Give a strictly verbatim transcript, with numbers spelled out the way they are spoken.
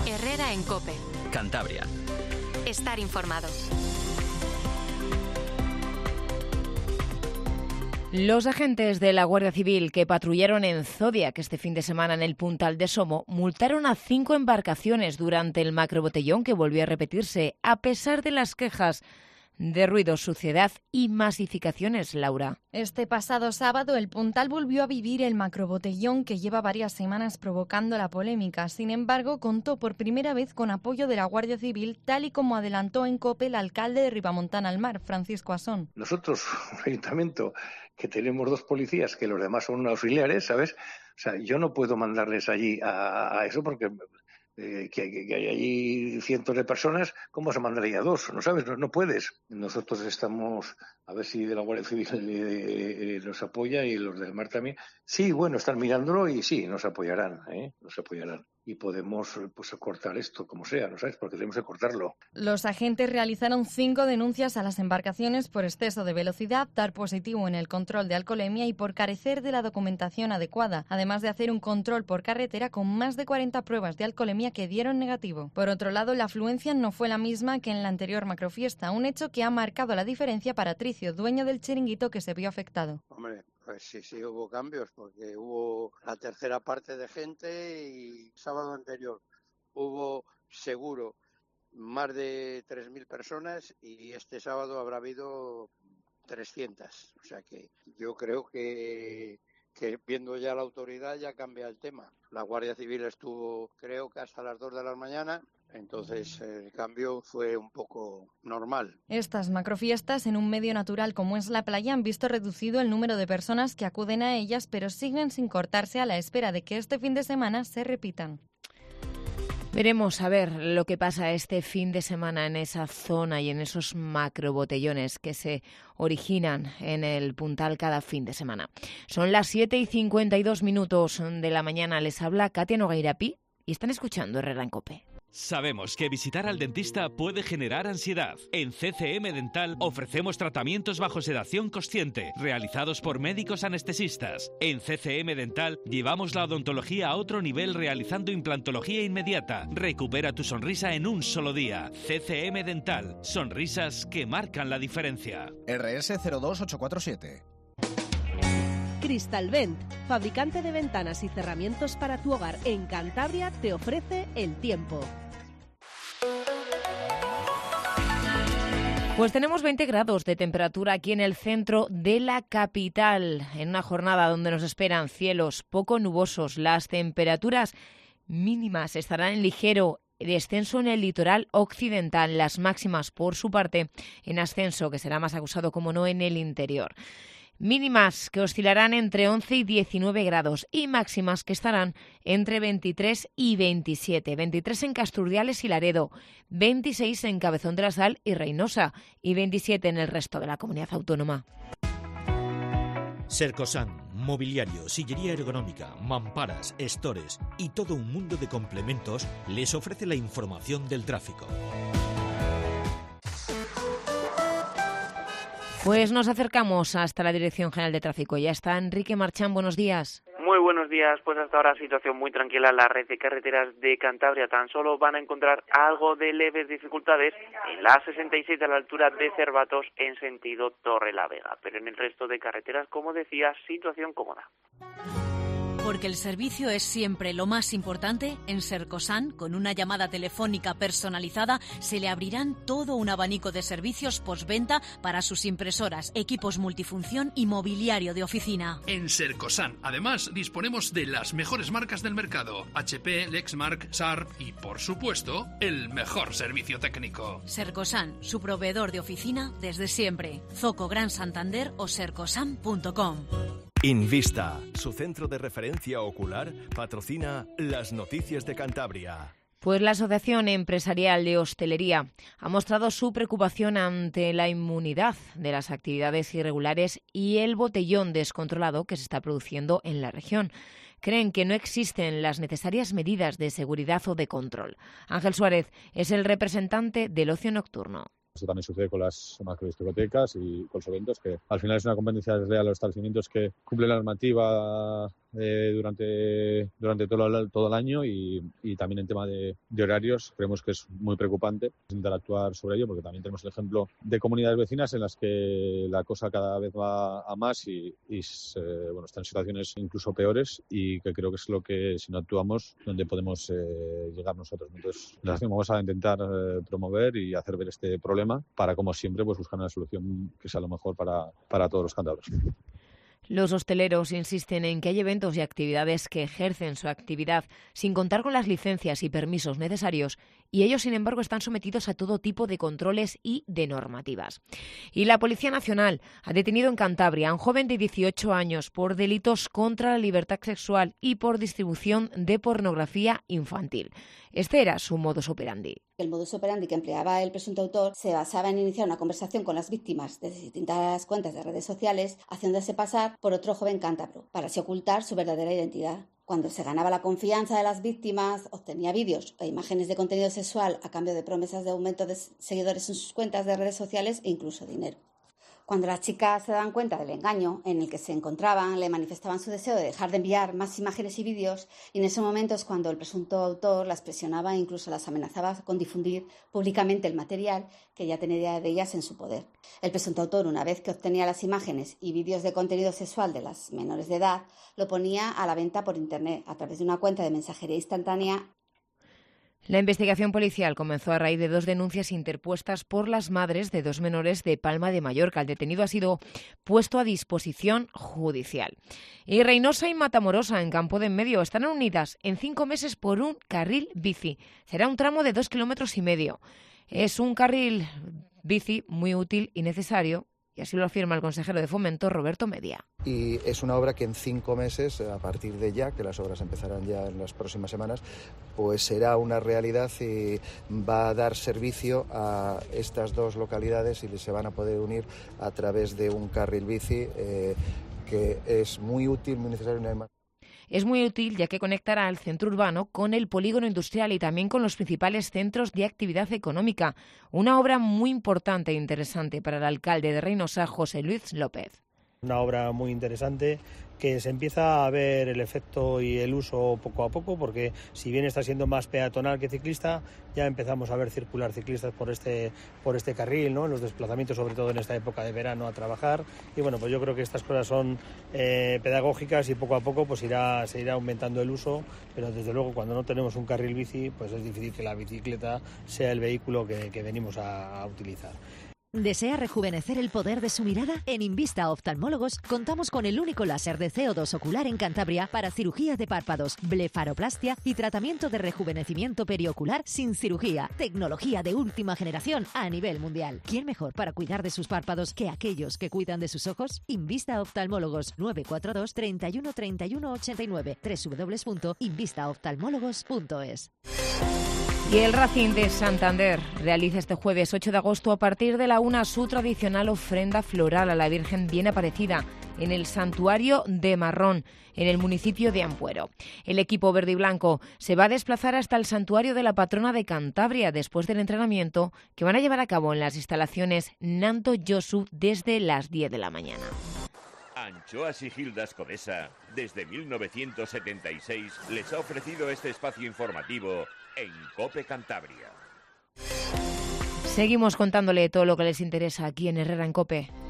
Herrera en COPE. Cantabria. Estar informado. Los agentes de la Guardia Civil que patrullaron en Zodiac este fin de semana en el Puntal de Somo multaron a cinco embarcaciones durante el macrobotellón que volvió a repetirse, a pesar de las quejas de ruido, suciedad y masificaciones, Laura. Este pasado sábado el Puntal volvió a vivir el macrobotellón que lleva varias semanas provocando la polémica. Sin embargo, contó por primera vez con apoyo de la Guardia Civil, tal y como adelantó en COPE el alcalde de Ribamontana al Mar, Francisco Asón. Nosotros, un ayuntamiento que tenemos dos policías, que los demás son auxiliares, ¿sabes? O sea, yo no puedo mandarles allí a, a eso porque... Eh, que, que, que hay allí cientos de personas, ¿cómo vas a mandar ahí a dos? No sabes, no, no puedes. Nosotros estamos, a ver si de la Guardia Civil eh, eh, nos apoya y los del Mar también. Sí, bueno, están mirándolo y sí, nos apoyarán, ¿eh? Nos apoyarán. Y podemos pues cortar esto como sea, ¿no sabes? Porque tenemos que cortarlo. Los agentes realizaron cinco denuncias a las embarcaciones por exceso de velocidad, dar positivo en el control de alcoholemia y por carecer de la documentación adecuada, además de hacer un control por carretera con más de cuarenta pruebas de alcoholemia que dieron negativo. Por otro lado, la afluencia no fue la misma que en la anterior macrofiesta, un hecho que ha marcado la diferencia para Tricio, dueño del chiringuito que se vio afectado. Hombre, pues sí, sí hubo cambios, porque hubo la tercera parte de gente y sábado anterior hubo seguro más de tres mil personas y este sábado habrá habido trescientas. O sea que yo creo que, que viendo ya la autoridad ya cambia el tema. La Guardia Civil estuvo creo que hasta las dos de la mañana. Entonces el cambio fue un poco normal. Estas macrofiestas en un medio natural como es la playa han visto reducido el número de personas que acuden a ellas, pero siguen sin cortarse a la espera de que este fin de semana se repitan. Veremos a ver lo que pasa este fin de semana en esa zona y en esos macrobotellones que se originan en el Puntal cada fin de semana. Son las siete y cincuenta y dos minutos de la mañana. Les habla Katia Nogueirapi y están escuchando Herrera en COPE. Sabemos que visitar al dentista puede generar ansiedad. En C C M Dental ofrecemos tratamientos bajo sedación consciente, realizados por médicos anestesistas. En C C M Dental llevamos la odontología a otro nivel realizando implantología inmediata. Recupera tu sonrisa en un solo día. C C M Dental. Sonrisas que marcan la diferencia. R S cero dos ocho cuatro siete. Cristalvent, fabricante de ventanas y cerramientos para tu hogar en Cantabria, te ofrece el tiempo. Pues tenemos veinte grados de temperatura aquí en el centro de la capital, en una jornada donde nos esperan cielos poco nubosos. Las temperaturas mínimas estarán en ligero descenso en el litoral occidental, las máximas por su parte en ascenso, que será más acusado como no en el interior. Mínimas que oscilarán entre once y diecinueve grados y máximas que estarán entre veintitrés y veintisiete. veintitrés en Casturdiales y Laredo, veintiséis en Cabezón de la Sal y Reynosa y veintisiete en el resto de la comunidad autónoma. Sercosan, mobiliario, sillería ergonómica, mamparas, estores y todo un mundo de complementos les ofrece la información del tráfico. Pues nos acercamos hasta la Dirección General de Tráfico. Ya está Enrique Marchán, buenos días. Muy buenos días, pues hasta ahora situación muy tranquila en la red de carreteras de Cantabria. Tan solo van a encontrar algo de leves dificultades en la A sesenta y seis a la altura de Cervatos en sentido Torrelavega. Pero en el resto de carreteras, como decía, situación cómoda. Porque el servicio es siempre lo más importante, en Sercosan, con una llamada telefónica personalizada, se le abrirán todo un abanico de servicios postventa para sus impresoras, equipos multifunción y mobiliario de oficina. En Sercosan, además, disponemos de las mejores marcas del mercado, H P, Lexmark, Sharp y, por supuesto, el mejor servicio técnico. Sercosan, su proveedor de oficina desde siempre. Zoco Gran Santander o sercosan punto com. Invista, su centro de referencia ocular, patrocina las noticias de Cantabria. Pues la Asociación Empresarial de Hostelería ha mostrado su preocupación ante la inmunidad de las actividades irregulares y el botellón descontrolado que se está produciendo en la región. Creen que no existen las necesarias medidas de seguridad o de control. Ángel Suárez es el representante del ocio nocturno. Eso también sucede con las macrodiscotecas y con los eventos, que al final es una competencia desleal a los establecimientos que cumplen la normativa eh, durante, durante todo, el, todo el año y, y también en tema de, de horarios creemos que es muy preocupante intentar actuar sobre ello, porque también tenemos el ejemplo de comunidades vecinas en las que la cosa cada vez va a más y, y eh, bueno, están en situaciones incluso peores, y que creo que es lo que, si no actuamos, donde podemos eh, llegar nosotros. Entonces, vamos a intentar eh, promover y hacer ver este problema para, como siempre, pues buscar una solución que sea lo mejor para, para todos los cántabros. Los hosteleros insisten en que hay eventos y actividades que ejercen su actividad sin contar con las licencias y permisos necesarios, y ellos, sin embargo, están sometidos a todo tipo de controles y de normativas. Y la Policía Nacional ha detenido en Cantabria a un joven de dieciocho años por delitos contra la libertad sexual y por distribución de pornografía infantil. Este era su modus operandi. El modus operandi que empleaba el presunto autor se basaba en iniciar una conversación con las víctimas de distintas cuentas de redes sociales, haciéndose pasar por otro joven cántabro, para así ocultar su verdadera identidad. Cuando se ganaba la confianza de las víctimas, obtenía vídeos e imágenes de contenido sexual a cambio de promesas de aumento de seguidores en sus cuentas de redes sociales e incluso dinero. Cuando las chicas se dan cuenta del engaño en el que se encontraban, le manifestaban su deseo de dejar de enviar más imágenes y vídeos, y en ese momento es cuando el presunto autor las presionaba e incluso las amenazaba con difundir públicamente el material que ya tenía de ellas en su poder. El presunto autor, una vez que obtenía las imágenes y vídeos de contenido sexual de las menores de edad, lo ponía a la venta por internet a través de una cuenta de mensajería instantánea. La investigación policial comenzó a raíz de dos denuncias interpuestas por las madres de dos menores de Palma de Mallorca. El detenido ha sido puesto a disposición judicial. Y Reynosa y Matamorosa, en Campo de Enmedio, están unidas en cinco meses por un carril bici. Será un tramo de dos kilómetros y medio. Es un carril bici muy útil y necesario, y así lo afirma el consejero de Fomento, Roberto Media. Y es una obra que en cinco meses, a partir de ya, que las obras empezarán ya en las próximas semanas, pues será una realidad y va a dar servicio a estas dos localidades y se van a poder unir a través de un carril bici eh, que es muy útil, muy necesario. Y además Es muy útil ya que conectará el centro urbano con el polígono industrial y también con los principales centros de actividad económica. Una obra muy importante e interesante para el alcalde de Reynosa, José Luis López. Una obra muy interesante que se empieza a ver el efecto y el uso poco a poco, porque si bien está siendo más peatonal que ciclista, ya empezamos a ver circular ciclistas por este por este carril, ¿no? En los desplazamientos, sobre todo en esta época de verano, a trabajar. Y bueno, pues yo creo que estas cosas son eh, pedagógicas y poco a poco pues irá se irá aumentando el uso, pero desde luego cuando no tenemos un carril bici, pues es difícil que la bicicleta sea el vehículo que, que venimos a, a utilizar. ¿Desea rejuvenecer el poder de su mirada? En Invista Oftalmólogos contamos con el único láser de C O dos ocular en Cantabria para cirugía de párpados, blefaroplastia y tratamiento de rejuvenecimiento periocular sin cirugía. Tecnología de última generación a nivel mundial. ¿Quién mejor para cuidar de sus párpados que aquellos que cuidan de sus ojos? Invista Oftalmólogos, nueve cuatro dos, treinta y uno, treinta y uno, ochenta y nueve, doble u doble u doble u punto invista oftalmólogos punto es. Y el Racing de Santander realiza este jueves ocho de agosto a partir de la una su tradicional ofrenda floral a la Virgen Bien Aparecida en el Santuario de Marrón, en el municipio de Ampuero. El equipo verde y blanco se va a desplazar hasta el Santuario de la Patrona de Cantabria después del entrenamiento que van a llevar a cabo en las instalaciones Nanto Josu desde las diez de la mañana. Anchoas y Gildas Codesa, desde mil novecientos setenta y seis, les ha ofrecido este espacio informativo en COPE Cantabria. Seguimos contándole todo lo que les interesa aquí en Herrera en COPE.